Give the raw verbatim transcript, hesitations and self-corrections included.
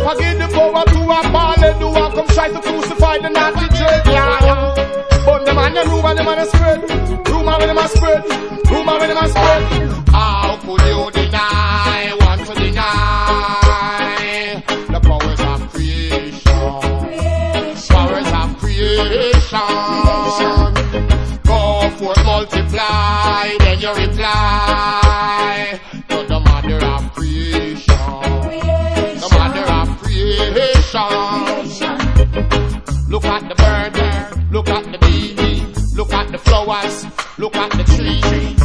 forgive the power to a ball and do and come try to crucify the naughty church. Yeah. But the man you know when the man is spread, rumor when the man spread, rumor when the man spread. How could you deny, want to deny the powers of creation, powers of creation. Go forth, multiply, then you reply to the mother of creation, the mother of creation. Look at the bird, look at the bee, look at the flowers, look at the